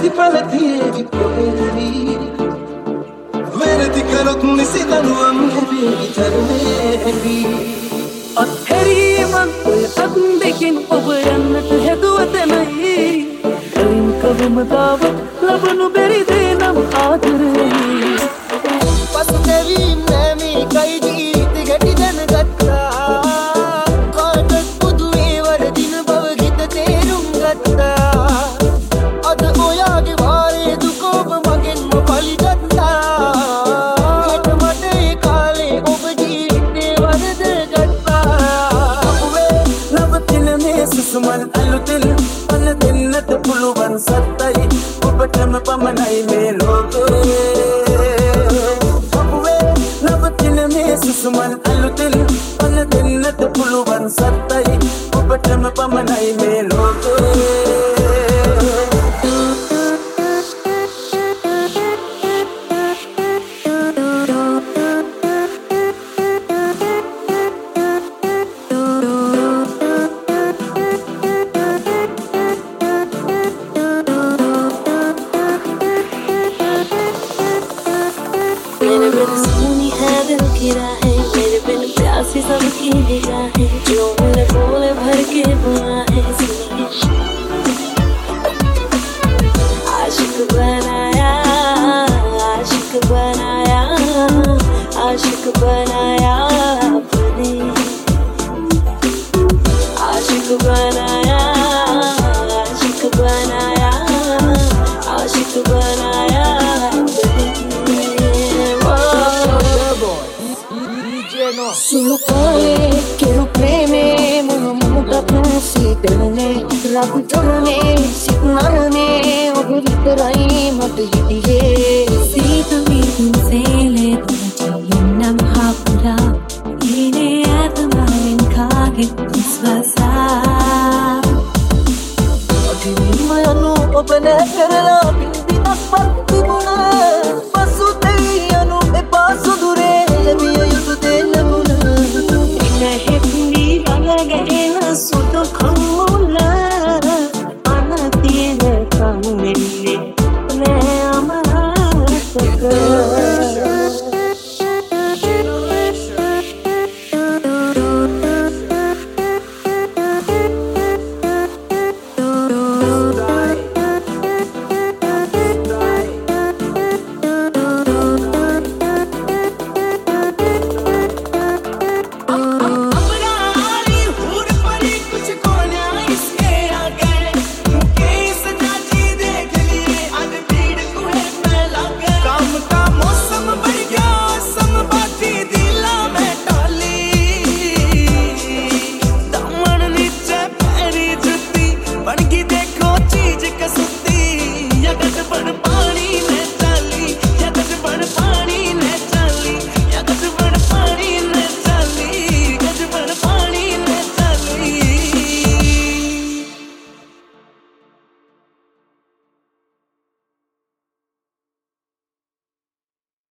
ප්‍රතිඵල තියෙවි පොරේවි වෙනති කලොත් නිසිතනුවම් හැබේ තරමේවි අත්හැරීමක් ඔය අත් දෙකින් ඔබ යන්නට හැදුවතනයි කලින් කවමදාව ලබනු බැරි දේ නම් ආදරේ පසුතැවීම් නෑමේ කයි ජීවිත ගැටි දැනගත්තා කාටත් පුදු ඒ වරදින බව හිත තේරුම් ගත්තා අද ඔයාගේ වාරේ දුක ඔබ මගෙන්ම පලිගත්තා හෙට මට ඒ කාලේ ඔබ ජීවිතේ වරද ගත්තා ඔබේ නවතින මේ සුසුමන් අලුතෙන් පල දෙන්නට පුළුවන් සත්තයි ඔබටම පමණයි මේ ලෝකේ සුසුමන් අලුතෙන් පල දෙන්නට පුළුවන් සත්තයි ඔබටම පමණයි මේ ලෝකේ सबकी निगाहें जो मुझे बोले भर के बुलाए आशिक बनाया आशिक बनाया आशिक बनाया अपने आशिक बनाया आशिक बनाया आशिक बनाया Solo poi quiero preme Mono muda si telne Rabu chorne Sikmarne Ogu literai mat hitiye Sita vitun sele Tunachi nam hapura Ine atamarin kage Viswasa Adhimi anu opane karala Bindinak partibuna Pasute anu e pasu dure Lebiya yudu de labuna Sudo